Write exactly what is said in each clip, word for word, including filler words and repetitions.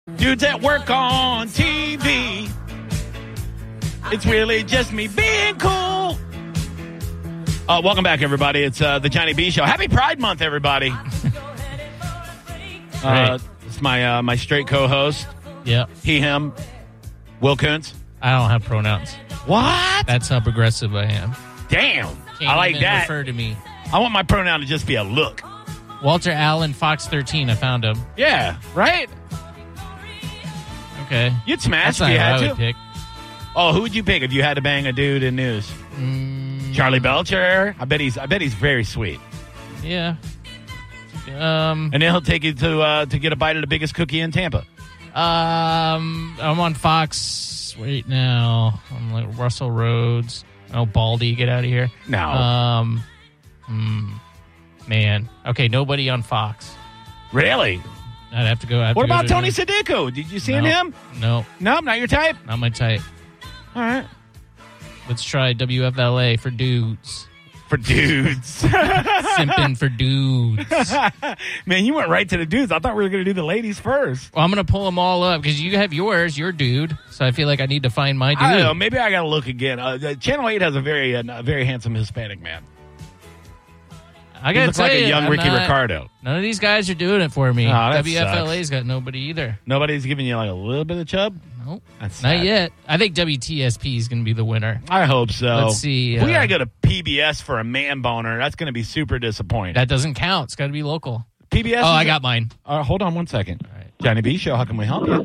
Dudes at work on T V. It's really just me being cool. Uh, welcome back, everybody. It's uh, the Johnny B Show. Happy Pride Month, everybody. uh, it's my uh, my straight co-host. Yeah. He, him. Will Kuntz. I don't have pronouns. What? That's how progressive I am. Damn. Can't I like even that. Refer to me. I want my pronoun to just be a look. Walter Allen, Fox thirteen. I found him. Yeah, right? Okay. You'd smash That's if not you who had I to. would pick. Oh, who would you pick if you had to bang a dude in news? Mm, Charlie Belcher? I bet he's I bet he's very sweet. Yeah. Um. And then he'll take you to uh, to get a bite of the biggest cookie in Tampa. Um. I'm on Fox right now. I'm like Russell Rhodes. Oh, Baldy, get out of here. No. Um. Hmm. Man. Okay. Nobody on Fox. Really? I'd have to go. I'd have What to go about to Tony him. Sadiku? Did you see No. him? No. No, not your type? Not my type. All right. Let's try W F L A for dudes. For dudes. Simping for dudes. Man, you went right to the dudes. I thought we were going to do the ladies first. Well, I'm going to pull them all up because you have yours, your dude. So I feel like I need to find my dude. I don't know. Maybe I got to look again. Uh, Channel eight has a very uh, a very handsome Hispanic man. I He got to looks tell like you, a young I'm Ricky not- Ricardo. None of these guys are doing it for me. Oh, that W F L A's sucks. got nobody either. Nobody's giving you like a little bit of chub? Nope. That's Not sad. yet. I think W T S P is going to be the winner. I hope so. Let's see, If we uh, got to go to P B S for a man boner. That's going to be super disappointing. That doesn't count. It's got to be local. P B S? Oh, is I a- got mine. Uh, hold on one second. All right. Johnny B Show, how can we help you?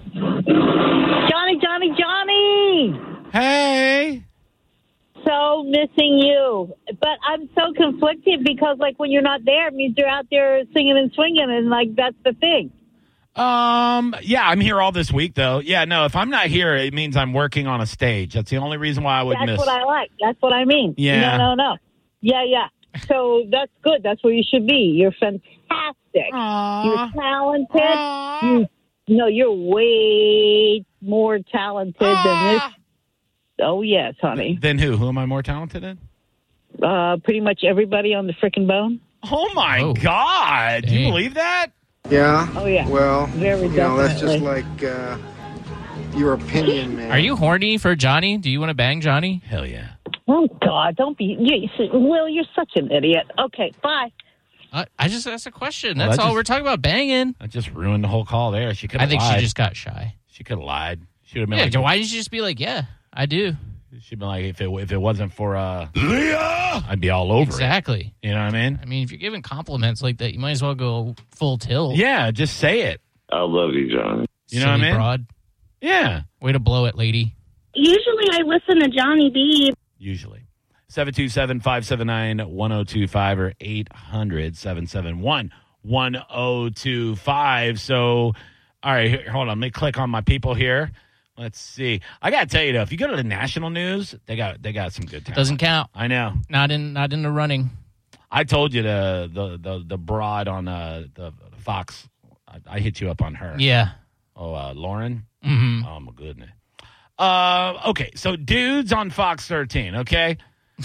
Johnny, Johnny, Johnny! Hey. So missing you. But I'm so conflicted because, like, when you're not there, it means you're out there singing and swinging, and, like, that's the thing. Um. Yeah, I'm here all this week, though. Yeah, no, if I'm not here, it means I'm working on a stage. That's the only reason why I would That's miss. what I like. That's what I mean. Yeah. No, no, no. Yeah, yeah. So that's good. That's where you should be. You're fantastic. Aww. You're talented. Aww. You, no, you're way more talented than this. Oh, yes, honey. Then who? Who am I more talented in? Uh, pretty much everybody on the frickin' bone. Oh, my Oh. God. Do you Dang. believe that? Yeah. Oh, yeah. Well, Very you know, that's just definitely. like uh, your opinion, man. Are you horny for Johnny? Do you want to bang Johnny? Hell yeah. Oh, God, don't be... You, Will, you're such an idiot. Okay, bye. I, I just asked a question. Well, That's that all just- we're talking about, banging. I just ruined the whole call there. She could I have think lied. she just got shy. She could have lied. She would have been Yeah, like, why didn't you just be like, yeah, I do? she'd been like, if it if it wasn't for uh, Leah, I'd be all over Exactly. it. You know what I mean? I mean, if you're giving compliments like that, you might as well go full tilt. Yeah, just say it. I love you, Johnny. You know what I Silly mean? Broad. Yeah, Way to blow it, lady. Usually I listen to Johnny B. usually. seven two seven, five seven nine, one oh two five or eight hundred, seven seven one, one oh two five. So, all right, here, hold on. Let me click on my people here. Let's see. I got to tell you, though, if you go to the national news, they got they got some good talent. Doesn't count. I know. Not in not in the running. I told you the the the, the broad on uh, the Fox. I, I hit you up on her. Yeah. Oh, uh, Lauren. hmm Oh my goodness. Uh, okay, so dudes on Fox thirteen. Okay,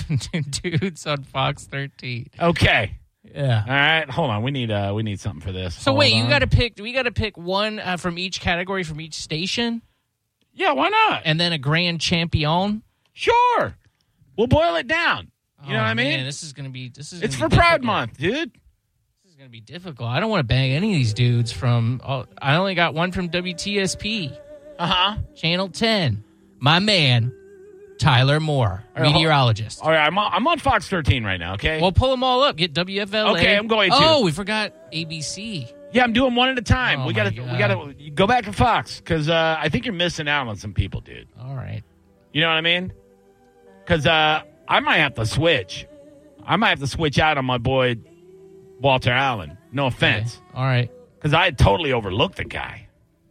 Dudes on Fox thirteen. okay. Yeah. All right, hold on. We need uh, we need something for this. So Hold wait, you on. got to pick. We got to pick one uh, from each category from each station, Yeah, why not? and then a grand champion. Sure. We'll boil it down. You know Oh, what I mean? Man, this is gonna be. This is. It's gonna for be Pride difficult. Month, dude. This is gonna be difficult. I don't want to bang any of these dudes from. Oh, I only got one from W T S P, Uh huh. Channel ten. My man, Tyler Moore, right, hold- meteorologist. All right, I'm on, I'm on Fox thirteen right now. Okay. Well, pull them all up. Get W F L A. Okay, I'm going to. Oh, we forgot A B C. yeah, I'm doing one at a time. Oh, we my gotta God. we gotta go back to Fox because uh, I think you're missing out on some people, dude. All right. You know what I mean? Because uh, I might have to switch. I might have to switch out on my boy Walter Allen. No offense. Okay. All right. Because I had totally overlooked the guy.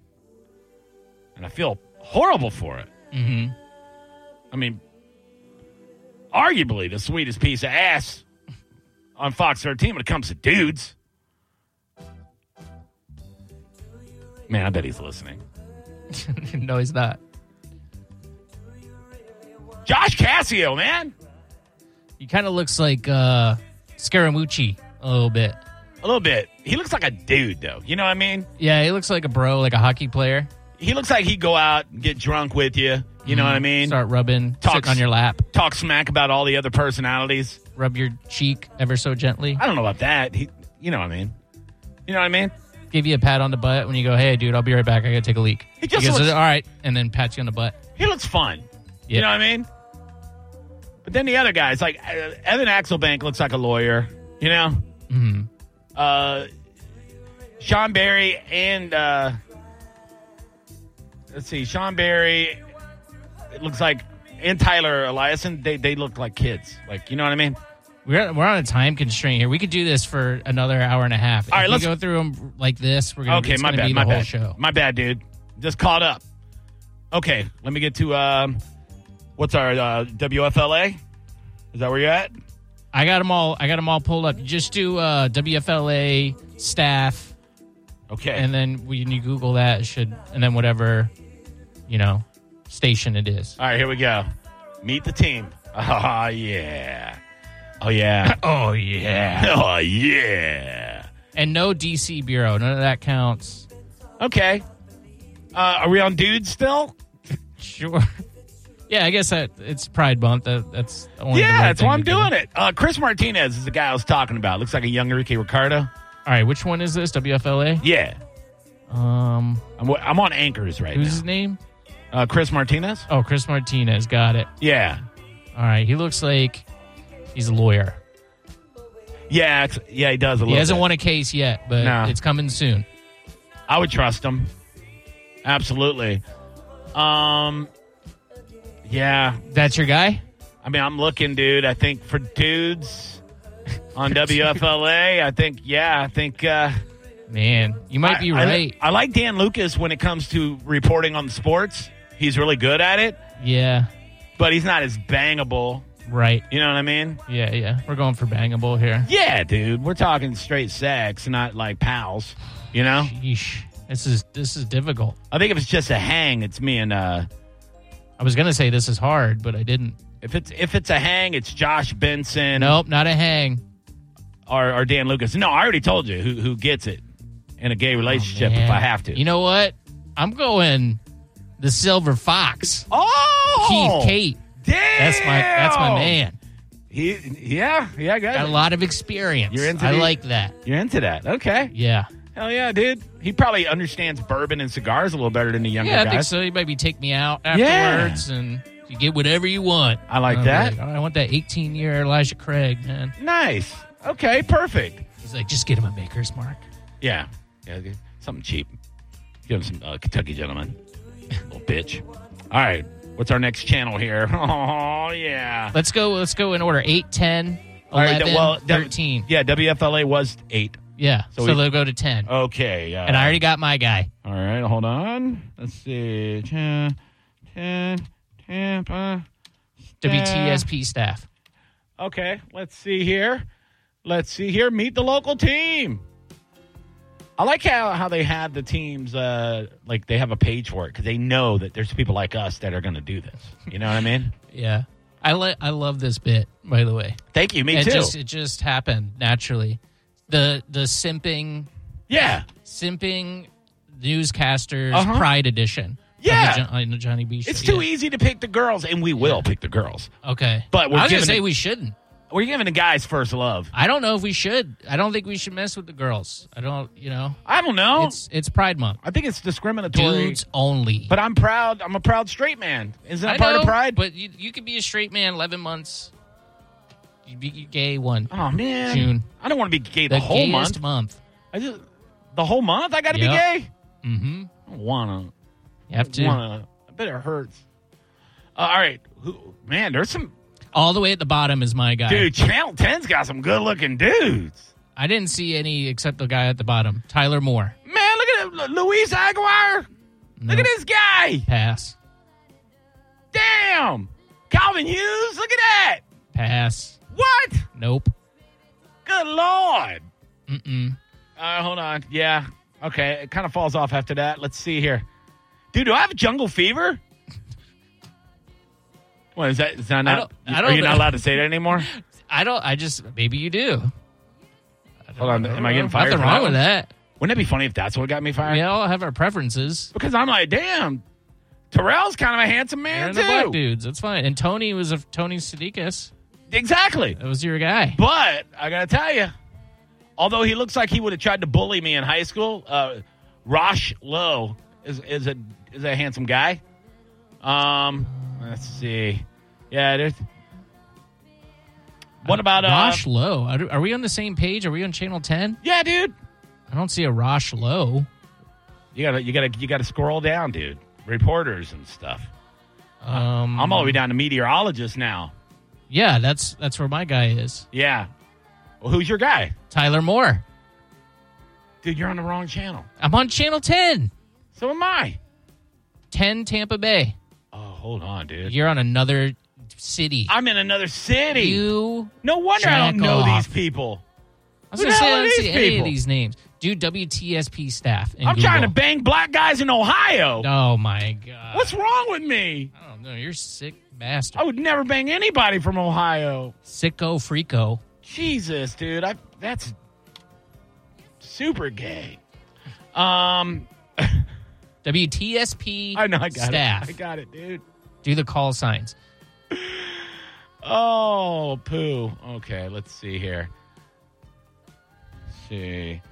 And I feel horrible for it. Mm-hmm. I mean, arguably the sweetest piece of ass on Fox thirteen when it comes to dudes. Man, I bet he's listening. No, he's not. Josh Cassio, man. He kind of looks like uh, Scaramucci a little bit. A little bit. He looks like a dude, though. You know what I mean? Yeah, he looks like a bro, like a hockey player. He looks like he'd go out and get drunk with you. You know what I mean? Start rubbing, Talks- sitting on your lap, Talk smack about all the other personalities. rub your cheek ever so gently, I don't know about that. He, you know what I mean? You know what I mean? give you a pat on the butt when you go, hey, dude, I'll be right back. I got to take a leak. He just goes, looks- all right, and then pats you on the butt. He looks fun. You Yep. know what I mean? But then the other guys, like uh, Evan Axelbank looks like a lawyer, you know? Mm-hmm. Uh, Sean Barry and, uh, let's see, Sean Barry, it looks like, and Tyler Eliason, they, they look like kids. Like, you know what I mean? We're, we're on a time constraint here. We could do this for another hour and a half. All right, if let's we go through them like this, we're gonna, Okay, it's my gonna bad, be my the whole bad. show. My bad, dude. Just caught up. Okay, let me get to, um, what's our uh, W F L A? Is that where you're at? I got them all. I got them all pulled up. You just do uh, W F L A staff, Okay. and then when you Google that, it should, and then whatever, you know, station it is. All right, here we go. Meet the team. Oh, yeah. Oh, yeah. Oh yeah. Oh, yeah. And no D C bureau. None of that counts. Okay. Uh, are we on dudes still? Sure. Yeah, I guess that it's Pride Month. That, that's only Yeah, the right that's thing why I'm to do. doing it. Uh, Chris Martinez is the guy I was talking about. Looks like a young Ricky Ricardo. All right, which one is this? W F L A. Yeah. Um, I'm, I'm on anchors right who's now. his name? Uh, Chris Martinez? Oh, Chris Martinez. Got it. Yeah. All right, he looks like he's a lawyer. Yeah, it's, yeah, he does a He little hasn't bit. won a case yet, but No. it's coming soon. I would trust him. Absolutely. Um, yeah. That's your guy? I mean, I'm looking, dude. I think for dudes on W F L A, I think, yeah, I think. Uh, Man, you might be I, I- right. I, like Dan Lucas when it comes to reporting on the sports. He's really good at it, yeah, but he's not as bangable. right. You know what I mean? Yeah, yeah. We're going for bangable here. Yeah, dude. We're talking straight sex, not like pals. You know? Sheesh. This is this is difficult. I think if it's just a hang, it's me and uh I was gonna say this is hard, but I didn't. if it's if it's a hang, it's Josh Benson Nope, not a hang. or, or Dan Lucas. No, I already told you who who gets it in a gay relationship Man. if I have to. You know what? I'm going the Silver Fox. oh, Keith Kate. Damn, That's my that's my man. He, yeah, yeah, I got Got it. a lot of experience. You're into I the- like that. You're into that, okay? Yeah. Hell yeah, dude. He probably understands bourbon and cigars a little better than the younger Yeah, I guys. think so. You maybe take me out Yeah. afterwards and you get whatever you want. I like And I'm that. like, "Oh, I want that eighteen year Elijah Craig, man. Nice. Okay, perfect. He's like, just get him a Maker's Mark. Yeah, yeah, okay. Something cheap. Give him some uh, Kentucky Gentleman. Little bitch. All right, what's our next channel here? Oh yeah. Let's go. Let's go in order. eight, ten, All right, eleven, th- well, W- thirteen. Yeah, W F L A was eight. Yeah. So So, we- they'll go to ten. Okay. Uh, and I already got my guy. All right, hold on. Let's see. ten, ten, Tampa. W T S P staff. Okay, let's see here. Let's see here. Meet the local team. I like how, how they have the teams, uh, like they have a page for it because they know that there's people like us that are going to do this. You know what I mean? Yeah. I li- I love this bit, by the way. Thank you. Me it too. Just, it just happened naturally. The the simping yeah. simping newscasters Uh-huh. Pride edition. of Yeah. the, Jo- on the Johnny B show. It's too Yeah. easy to pick the girls, and we will Yeah. pick the girls. Okay. But we're I was gonna giving say it- we shouldn't. We're giving the guys first love. I don't know if we should. I don't think we should mess with the girls. I don't. You know. I don't know. It's it's Pride Month. I think it's discriminatory. Dudes only. But I'm proud. I'm a proud straight man. Isn't that I part know, of pride? But you, you could be a straight man eleven months. You'd be gay one. oh man, June. I don't want to be gay the, The whole gayest month. month. I just the whole month. I got to Yep. be gay. Mm-hmm. I don't wanna. You have to. Wanna. I bet it hurts. Uh, all right, Who, man. There's some All the way at the bottom is my guy. dude. Channel ten's got some good looking dudes. I didn't see any except the guy at the bottom, Tyler Moore. Man, look at it. Luis Aguilar. Look Nope. at this guy. Pass. Damn. Calvin Hughes. Look at that. Pass. What? Nope. Good Lord. Mm-mm. Uh, hold on. Yeah. Okay. It kind of falls off after that. Let's see here. Dude, do I have jungle fever? What is that? Is that I not? don't- I are don't you not know. allowed to say that anymore? I don't. I just maybe you do. I Hold on. Am I getting fired? Nothing for wrong that with one? that. Wouldn't it be funny if that's what got me fired? We all have our preferences. Because I'm like, damn, Terrell's kind of a handsome man, You're too. the black dudes. That's fine. And Tony was a Tony Sadikas. Exactly. That was your guy. But I got to tell you, although he looks like he would have tried to bully me in high school, uh, Rosh Lowe is, is, a, is a handsome guy. Um, Let's see. Yeah, there's. What about. Uh, Rosh Lowe? Are, are we on the same page? Are we on Channel ten? Yeah, dude. I don't see a Rosh Lowe. You gotta, you gotta, you gotta scroll down, dude. Reporters and stuff. Um, I'm all the way down to meteorologist now. Yeah, that's that's where my guy is. Yeah. Well, who's your guy? Tyler Moore. Dude, you're on the wrong channel. I'm on Channel ten. So am I. ten Tampa Bay. Oh, hold on, dude. You're on another city. I'm in another city. You. No wonder I don't jack know off. these people. I was Who going the to say hell I are don't see these any people? of these names. Do W T S P staff. In I'm Google. trying to bang black guys in Ohio. Oh my god. What's wrong with me? I don't know. You're a sick bastard. I would never bang anybody from Ohio. Sicko freako. Jesus, dude. I that's super gay. Um W T S P I know I got staff. it. I got it, dude. Do the call signs. Oh, poo. Okay, let's see here. Let's see.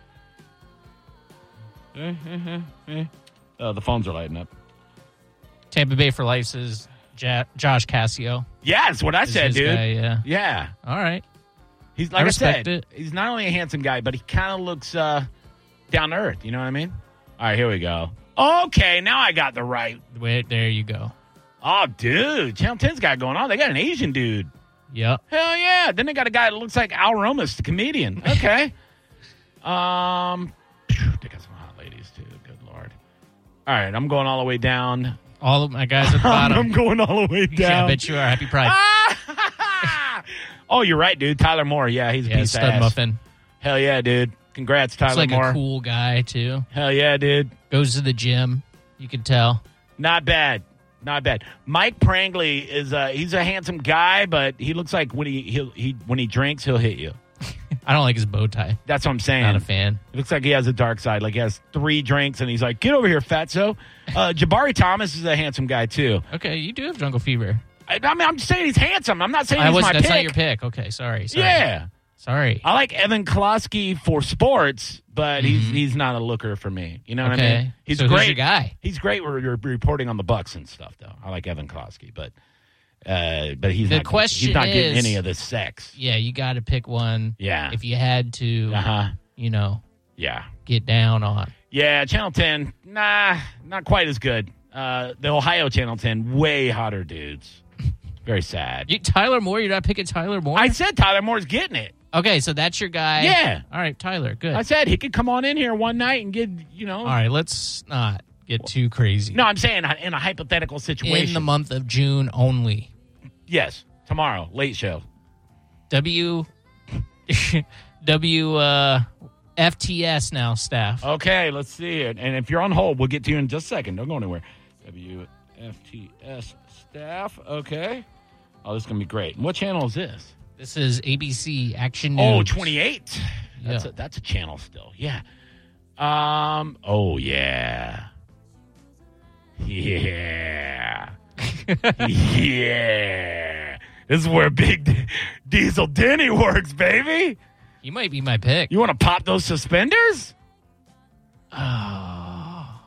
Oh, the phones are lighting up. Tampa Bay for Life says ja- Josh Cassio. Yeah, that's what I is said, his dude. guy, yeah. Yeah. All right. He's I like I, respect said, it. he's not only a handsome guy, but he kind of looks uh, down to earth. You know what I mean? All right, here we go. Okay, now I got the right. Wait, there you go. Oh, dude, Channel ten's got it going on. They got an Asian dude. Yep. Hell yeah. Then they got a guy that looks like Al Romas, the comedian. Okay. um, phew, they got some hot ladies, too. Good Lord. All right, I'm going all the way down. All of my guys at the bottom. I'm going all the way down. Yeah, I bet you are. Happy Pride. Oh, you're right, dude. Tyler Moore. Yeah, he's a yeah, piece of stud ass. muffin. Hell yeah, dude. Congrats, Tyler He's like Moore. a cool guy, too. Hell yeah, dude. Goes to the gym. You can tell. Not bad. Not bad. Mike Prangley is uh he's a handsome guy, but he looks like when he he'll, he when he drinks, he'll hit you. I don't like his bow tie. That's what I'm saying. Not a fan. It looks like he has a dark side. Like he has three drinks and he's like, "Get over here, fatso." Uh, Jabari Thomas is a handsome guy too. Okay, you do have jungle fever. I, I mean, I'm just saying he's handsome. I'm not saying I he's was. my That's pick. not your pick. Okay, sorry. sorry. Yeah, Sorry. I like Evan Klosky for sports, but he's he's not a looker for me. You know what I Okay. mean? He's So great. who's your guy? He's great when you're reporting on the Bucks and stuff, though. I like Evan Klosky, but uh, but he's The not. question he's not getting is- any of the sex. Yeah, you got to pick one. Yeah. If you had to, Uh huh. you know, Yeah. get down on. Yeah. Channel ten, nah, not quite as good. Uh, the Ohio Channel ten, way hotter dudes. Very sad. You, Tyler Moore. You're not picking Tyler Moore. I said Tyler Moore's getting it. Okay, so that's your guy. Yeah. All right, Tyler. Good. I said he could come on in here one night and get, you know. All right, let's not get too crazy. No, I'm saying in a hypothetical situation. In the month of June only. Yes, tomorrow, late show. W W uh, F T S now staff. Okay, let's see it. And if you're on hold, we'll get to you in just a second. Don't go anywhere. W F T S staff. Okay. Oh, this is going to be great. And what channel is this? This is A B C Action News. Oh, twenty-eight. That's, Yeah. a, that's a channel still. Yeah. Um. Oh, yeah. Yeah. Yeah. This is where Big D- Diesel Denny works, baby. You might be my pick. You want to pop those suspenders? Oh.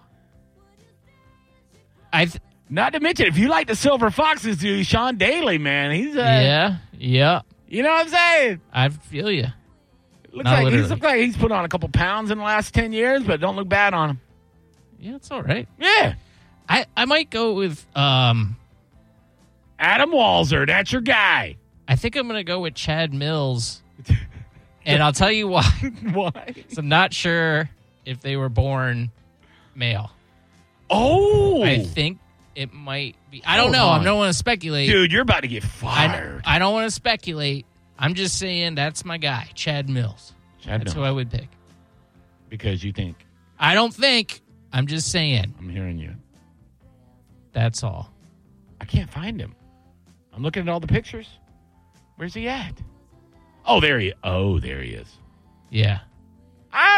I th- Not to mention, if you like the Silver Foxes, dude, Sean Daly, man, he's uh, yeah, yeah. You know what I'm saying? I feel you. Looks Not like he's literally. looks like he's put on a couple pounds in the last ten years, but don't look bad on him. Yeah, it's all right. Yeah, I, I might go with um Adam Walzer, that's your guy. I think I'm gonna go with Chad Mills. And I'll tell you why. Why? So I'm not sure if they were born male. Oh, I think it might be. I don't Hold know. on. I don't want to speculate. dude, you're about to get I, fired. I don't want to speculate. I'm just saying that's my guy, Chad Mills. Chad That's Mills. who I would pick. Because you think I don't think. I'm just saying. I'm hearing you. That's all. I can't find him. I'm looking at all the pictures. Where's he at? Oh, there he. Oh, there he is. Yeah.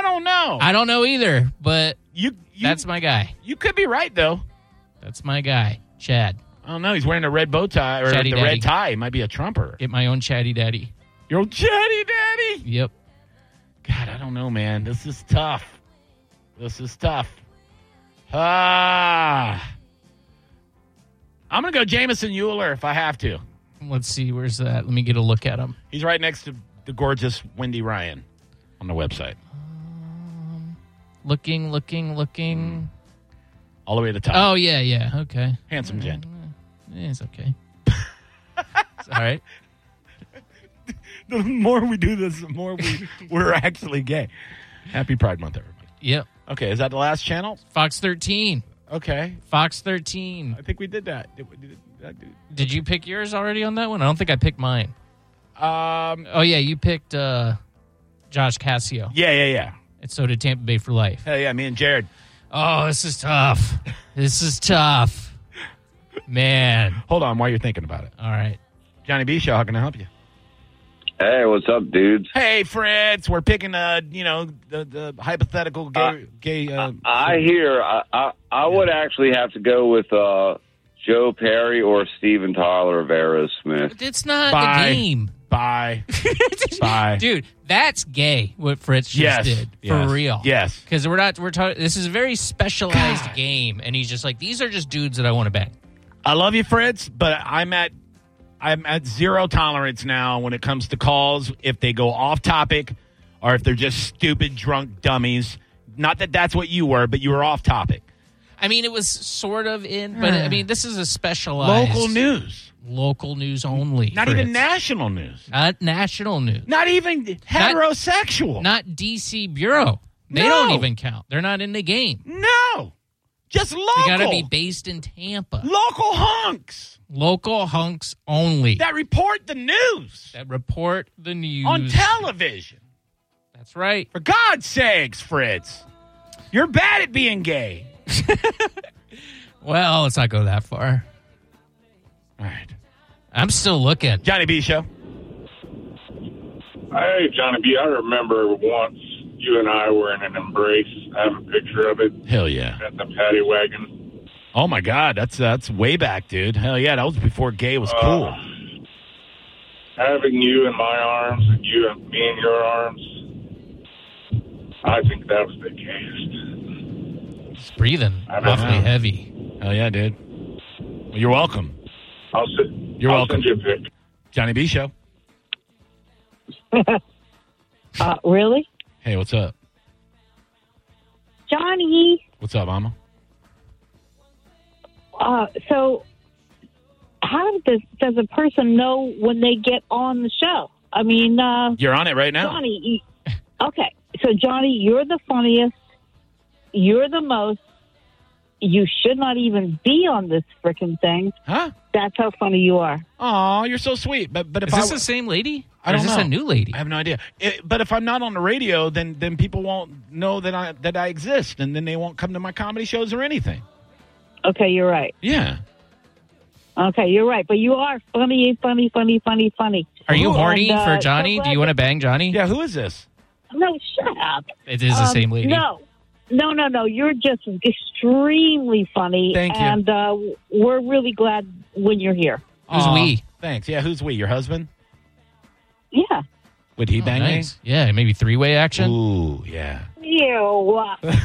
don't know. I don't know either, but you, you that's my guy. You could be right though. That's my guy, Chad. I don't know. He's wearing a red bow tie or Chatty the Daddy. red tie. He might be a Trumper. Get my own chatty daddy. Your old chatty daddy. Yep. God, I don't know, man. This is tough. This is tough. Ah. I'm going to go Jameson Euler if I have to. Let's see. Where's that? Let me get a look at him. He's right next to the gorgeous Wendy Ryan on the website. Um, looking, looking, looking. All the way to the top. Oh, yeah, yeah. Okay. Handsome gent. Eh, It's okay. It's all right. The more we do this, the more we, we're actually gay. Happy Pride Month, everybody. Yep. Okay, is that the last channel? Fox thirteen. Okay. Fox thirteen. I think we did that. Did, did, did, Did you pick yours already on that one? I don't think I picked mine. um, Oh, yeah, you picked uh, Josh Cassio. yeah, yeah, yeah. And so did Tampa Bay for life. Hell yeah, me and Jared. Oh, this is tough. This is tough. Man. Hold on while you're thinking about it. All right. Johnny B. Show, how can I help you? Hey, what's up, dudes? Hey, Fritz, we're picking, uh, you know, the, the hypothetical gay. Uh, gay uh, I hear I I, I would actually have to go with uh, Joe Perry or Steven Tyler of Aerosmith. It's not Bye. the game. Bye. Bye. Dude, that's gay what Fritz just Yes. did. For Yes. real. Yes. Because we're not, we're talking, this is a very specialized God. game. And he's just like, these are just dudes that I want to bang. I love you, Fritz, but I'm at I'm at zero tolerance now when it comes to calls if they go off topic or if they're just stupid, drunk dummies. Not that that's what you were, but you were off topic. I mean, it was sort of in, but I mean, this is a specialized. Local news. Local news only. Not Fritz. even national news. Not national news. Not even heterosexual. Not D C Bureau. They No. don't even count. They're not in the game. No. Just local. They got to be based in Tampa. Local hunks Local hunks only. that report the news that report the news. on television. That's right. For God's sakes, Fritz. You're bad at being gay. Well, let's not go that far. All right. I'm still looking. Johnny B. Show. Hey, Johnny B., I remember once you and I were in an embrace. I have a picture of it Hell yeah. at the paddy wagon. Oh my God, that's that's way back, dude. Hell yeah, that was before gay was cool. Uh, having you in my arms and you and me in your arms, I think that was the gayest. It's breathing I don't awfully know. heavy. Hell yeah, dude. Well, you're welcome. I'll send, You're I'll welcome. send you a pic. Johnny B. Show. Uh, really? Hey, what's up? Johnny, What's up, Mama? uh, so how does, does a person know when they get on the show? I mean, uh, You're on it right now. Johnny, you, okay. So, Johnny, you're the funniest. You're the most. You should not even be on this freaking thing. Huh? That's how funny you are. Aw, you're so sweet. But but if Is I this w- the same lady? I Or don't is this know. a new lady? I have no idea. It, but if I'm not on the radio, then then people won't know that I that I exist, and then they won't come to my comedy shows or anything. Okay, you're right. Yeah. Okay, you're right. But you are funny, funny, funny, funny, funny. Are you Ooh, horny and, uh, for Johnny? so Do you want to bang Johnny? Yeah. Who is this? No, shut up. It is the Um, same lady. No, no, no, no. You're just extremely funny. Thank you. And uh, we're really glad when you're here. Who's Aw, we? Thanks. Yeah. Who's we? Your husband? Yeah. Would he Oh, bang nice. Yeah, maybe three-way me? action. Ooh, yeah. Ew.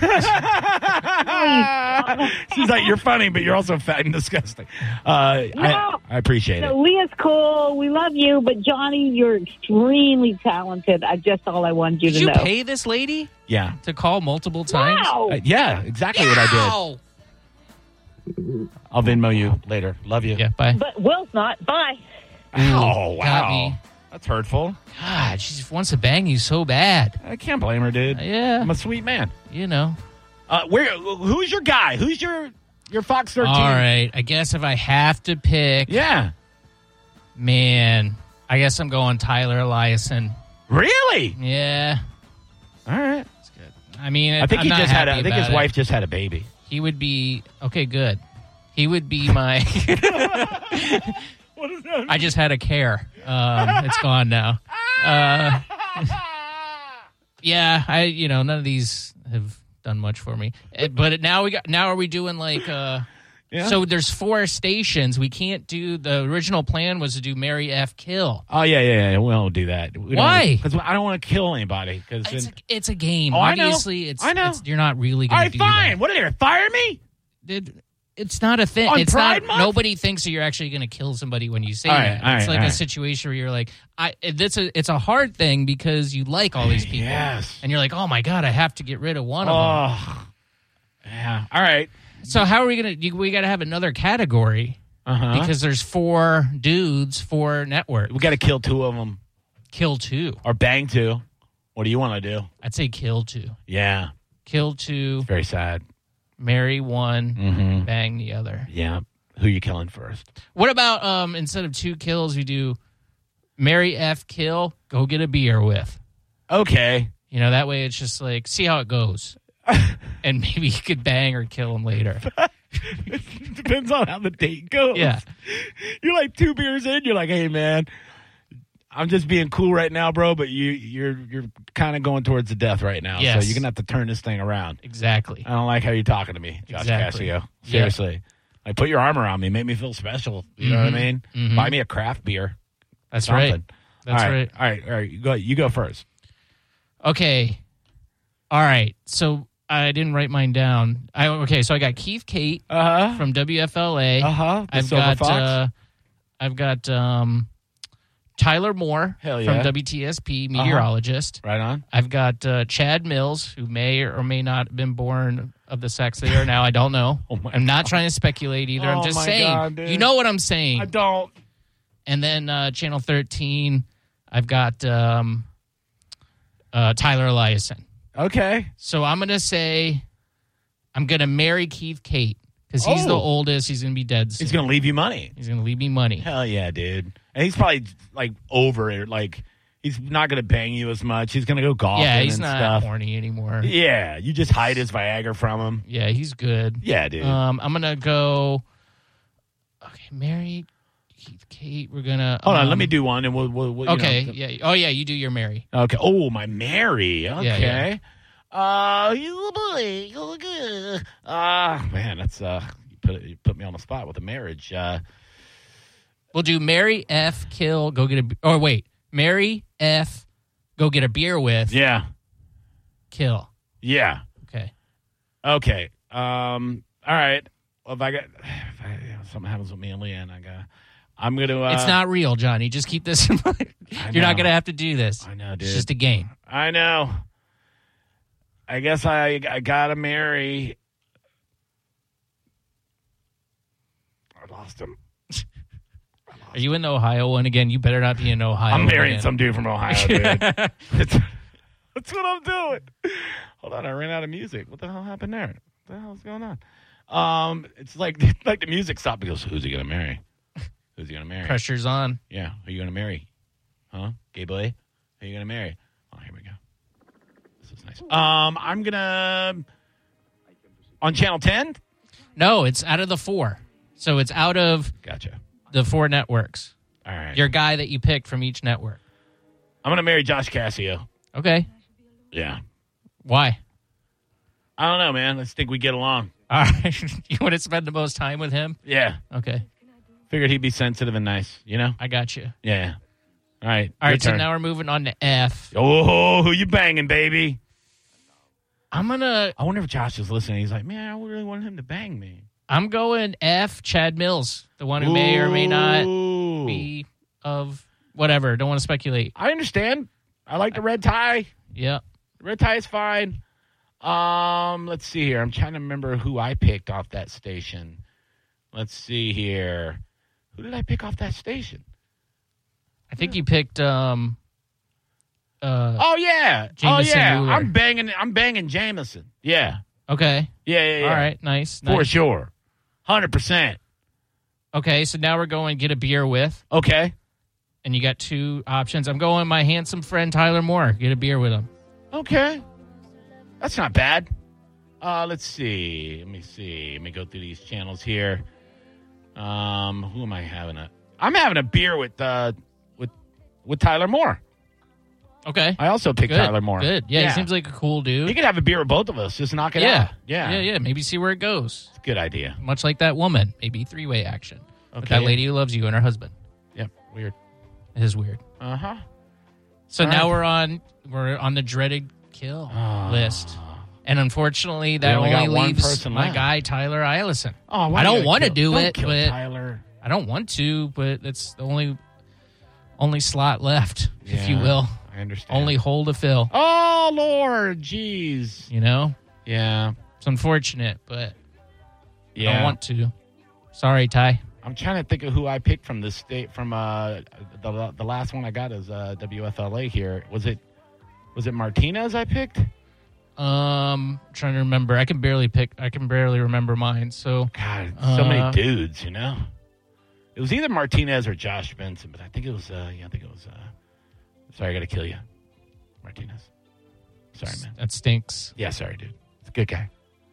She's like, you're funny, but you're also fat and disgusting. Uh, No. I, I appreciate So it. Leah's cool. We love you. But Johnny, you're extremely talented. I just all I wanted you Did to you know. pay this lady Yeah. to call multiple times? Wow. Uh, yeah, exactly what I Ow! did. I'll Venmo you later. Love you. Yeah, bye. But Will's not. Bye. Oh, got wow. me. That's hurtful. God, she just wants to bang you so bad. I can't blame her, dude. Yeah, I'm a sweet man. you know. Uh, where? Who's your guy? Who's your your Fox thirteen? All right, I guess if I have to pick, Yeah. man, I guess I'm going Tyler Eliason. Really? Yeah, All right. that's good. I mean, I think I'm he not just had. A, I happy think his about it. wife just had a baby. He would be okay. Good. He would be my. What is that? I just had a care. Um, it's gone now. Uh, Yeah, I you know none of these have done much for me. Uh, But now we got now are we doing like uh Yeah. so there's four stations. We can't do the original plan was to do Mary F Kill. Oh yeah, yeah, yeah. We don't do that. We Why? Because I don't want to kill anybody. Because It's a, it's a game. Oh, I know. Obviously, it's I know. It's, you're not really all going right, to do fine. that. What are they gonna fire me? It- it's not a thing. On It's Pride not. Month? Nobody thinks that you're actually going to kill somebody when you say All right, that. all it's right, like all a right. situation where you're like, I. It's a. It's a hard thing because you like all these people, Yes. and you're like, oh my god, I have to get rid of one of them. Oh. Yeah. All right. So how are we gonna? You, we got to have another category Uh huh. because there's four dudes, four networks. We got to kill two of them Kill two. or bang two. What do you want to do? I'd say kill two. Yeah. Kill two. Very sad. Marry one. Mm-hmm. Bang the other. Yeah. Who you killing first? What about um instead of two kills, we do Mary F Kill, go get a beer with. Okay. You know, that way it's just like, see how it goes. And maybe you could bang or kill him later. Depends on how the date goes. Yeah. You're like two beers in. You're like, hey man, I'm just being cool right now, bro. But you, you're you're kind of going towards the death right now. Yes. So you're gonna have to turn this thing around. Exactly. I don't like how you're talking to me, Josh Exactly. Cassio. Yeah. Seriously. Like, put your arm around me. Make me feel special. You know what I mean? Mhm. Buy me a craft beer. That's Something. right. That's all right. All right. All right. You go, you go first. Okay. All right. So I didn't write mine down. I okay, so I got Keith Kate Uh huh. from W F L A. Uh huh. The I've Silver got Fox. uh I've got um Tyler Moore Hell yeah. from W T S P, meteorologist. right on. I've got uh, Chad Mills, who may or may not have been born of the sex they are now. I don't know. Oh my I'm not trying to speculate either. Oh I'm just my saying. God, dude. You know what I'm saying. I don't. And then uh, Channel thirteen, I've got um, uh, Tyler Eliason. Okay. So I'm going to say I'm going to marry Keith Kate because he's the Oh. oldest. He's going to be dead soon. He's gonna leave you money. He's going to leave me money. Hell yeah, dude. And he's probably like over it. Like he's not gonna bang you as much. He's gonna go golfing. Yeah, he's and not stuff. horny anymore. Yeah, you just hide his Viagra from him. Yeah, he's good. Yeah, dude. Um, I'm gonna go. Okay, married Keith Kate. We're gonna Hold on, um, let me do one, and we'll. we'll, we'll you Okay, know. yeah. Oh yeah, you do your Mary. Okay. Oh, my Mary. Okay. Yeah, Uh, you little boy. Oh, good. Ah, man, that's uh, you put you put me on the spot with a marriage. Uh, We'll do Mary F. Kill. Go get a. Or wait, Mary F. Go get a beer with. yeah, Kill. yeah. Okay. Okay. Um. All right. Well, if I got if, I, if something happens with me and Leanne, I got. I'm gonna. Uh, It's not real, Johnny. Just keep this in mind. I You're not know. gonna have to do this. I know, dude. It's just a game. I know. I guess I I gotta marry. I lost him. Are you in the Ohio one again? You better not be in Ohio. I'm marrying again. some dude from Ohio, dude. that's, that's what I'm doing. Hold on, I ran out of music. What the hell happened there? What the hell's going on? Um, it's like like the music stopped. He goes, "Who's he gonna marry? Who's he gonna marry? Pressure's on. Yeah, who you gonna marry? Huh, gay boy? Who you gonna marry? Oh, here we go. This is nice. Um, I'm gonna on channel ten. No, it's out of the four. So it's out of Gotcha. the four networks. All right. Your guy that you picked from each network. I'm gonna marry Josh Cassio. Okay. Yeah. Why? I don't know, man. I just think we get along. All right. You want to spend the most time with him? Yeah. Okay. Figured he'd be sensitive and nice. You know. I got you. Yeah. All right. All your right. So turn. now we're moving on to F. Oh, who you banging, baby? I'm gonna. I wonder if Josh is listening. He's like, man, I really wanted him to bang me. I'm going F. Chad Mills, the one who may or may not Ooh. be of whatever. Don't want to speculate. I understand. I like the red tie. Yeah. Red tie is fine. Um, let's see here. I'm trying to remember who I picked off that station. Let's see here. Who did I pick off that station? I think you picked. Um. Uh. Oh yeah. Jameson oh yeah. Wheeler. I'm banging. I'm banging Jameson. Yeah. Okay. Yeah. Yeah. yeah. All right. Nice. For nice. sure. Hundred percent. Okay. So now we're going get a beer with, Okay. and you got two options. I'm going my handsome friend Tyler Moore. Get a beer with him. Okay. That's not bad. Uh, let's see. Let me see. Let me go through these channels here. Um, who am I having a? I'm having a beer with uh with with Tyler Moore. Okay. I also picked Good. Tyler Moore. Good. Yeah, he seems like a cool dude. You could have a beer with both of us. Just knock it yeah. out. Yeah. Yeah, yeah. Maybe see where it goes. It's a good idea. Much like that woman. Maybe three-way action. Okay. With that lady who loves you and her husband. Yep. Weird. It is weird. Uh-huh. So All now right. we're on we're on the dreaded kill Oh. list. And unfortunately, that only only, got one leaves person my left. guy, Tyler Eilison. Oh, why I do don't you want to kill- do don't it, kill but Tyler. I don't want to, but it's the only only slot left, if you Yeah, will. I understand. Only hole to fill. Oh, Lord. Jeez. You know? Yeah. It's unfortunate, but Yeah. I don't want to. Sorry, Ty. I'm trying to think of who I picked from the state. From uh, the the last one I got is uh, W F L A here. Was it was it Martinez I picked? Um, trying to remember. I can barely pick. I can barely remember mine. So God, so Uh, many dudes, you know. It was either Martinez or Josh Benson, but I think it was. Uh, yeah, I think it was. Uh, sorry, I got to kill you, Martinez. Sorry, man. that stinks. Yeah, sorry, dude. It's a good guy.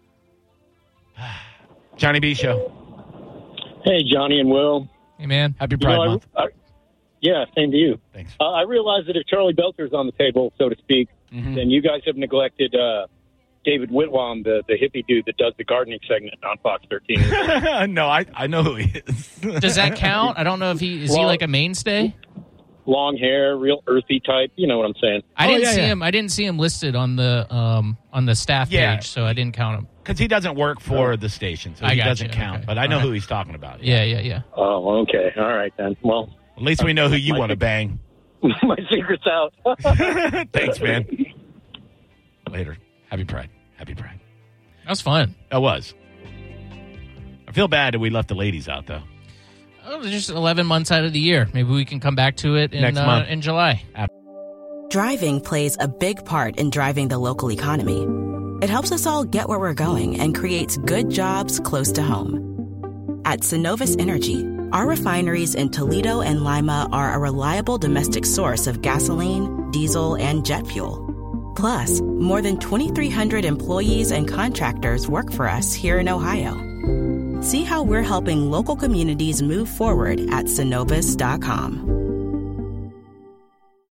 Johnny B Show. Hey, Johnny and Will. Hey, man. Happy You Pride know, I- Month. I- yeah, same to you. Thanks. Uh, I realize that if Charlie Belcher's on the table, so to speak, Mhm. then you guys have neglected uh, David Whitwam, the, the hippie dude that does the gardening segment on Fox thirteen. no, I I know who he is. Does that count? I don't know if he is he Well- like a mainstay. Long hair, real earthy type. You know what I'm saying? I Oh, didn't yeah, see yeah. him. I didn't see him listed on the um on the staff Yeah. page, so I didn't count him. Because he doesn't work for the station, so I he gotcha, doesn't count. okay. But I know All right. who he's talking about. Yeah, yeah, yeah. Oh, okay. All right, then. Well, At least we know who you My- want to bang. my secret's out. Thanks, man. Later. Happy Pride. Happy Pride. That was fun. That was. I feel bad that we left the ladies out, though. Oh, it's just eleven months out of the year. Maybe we can come back to it in Next uh, month. in July. Driving plays a big part in driving the local economy. It helps us all get where we're going and creates good jobs close to home. At Synovus Energy, our refineries in Toledo and Lima are a reliable domestic source of gasoline, diesel, and jet fuel. Plus, more than twenty-three hundred employees and contractors work for us here in Ohio. See how we're helping local communities move forward at Synovus dot com.